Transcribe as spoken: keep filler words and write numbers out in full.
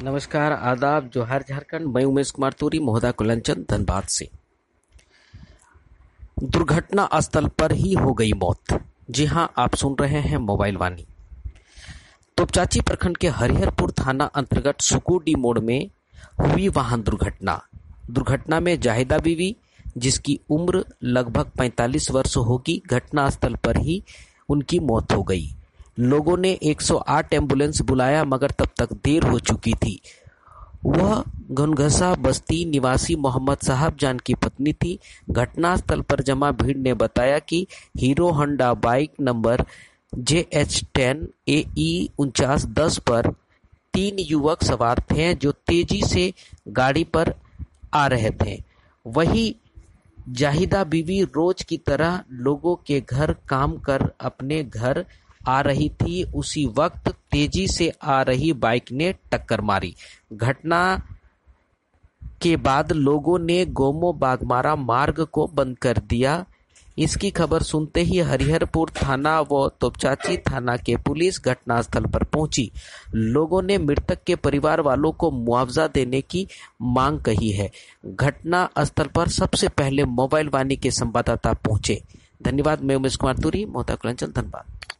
नमस्कार, आदाब, जोहार झारखंड। मैं उमेश कुमार तूरी, मोहदा कुलंचन, धनबाद से। दुर्घटना स्थल पर ही हो गई मौत। जी हां, आप सुन रहे हैं मोबाइल वाणी। तोपचांची प्रखंड के हरिहरपुर थाना अंतर्गत सुकुडी मोड़ में हुई वाहन दुर्घटना। दुर्घटना में जाहिदा बीवी, जिसकी उम्र लगभग पैंतालीस वर्ष होगी, घटनास्थल पर ही उनकी मौत हो गई। लोगों ने एक सौ आठ एम्बुलेंस बुलाया मगर तब तक देर हो चुकी थी। वह घनघसा बस्ती निवासी मोहम्मद साहब जान की पत्नी थी। घटनास्थल पर जमा भीड़ ने बताया कि Hero Honda bike number J H ten A E उनचास दस पर तीन युवक सवार थे जो तेजी से गाड़ी पर आ रहे थे। वही जाहिदा बीवी रोज की तरह लोगों के घर काम कर अपने घर आ रही थी। उसी वक्त तेजी से आ रही बाइक ने टक्कर मारी। घटना के बाद लोगों ने गोमो बागमारा मार्ग को बंद कर दिया। इसकी खबर सुनते ही हरिहरपुर थाना व तोपचांची थाना के पुलिस घटनास्थल पर पहुंची। लोगों ने मृतक के परिवार वालों को मुआवजा देने की मांग कही है। घटना स्थल पर सबसे पहले मोबाइल वाणी के संवाददाता पहुंचे। धन्यवाद। मैं उमेश कुमार तूरी, मोहता कुलंचन, धनबाद।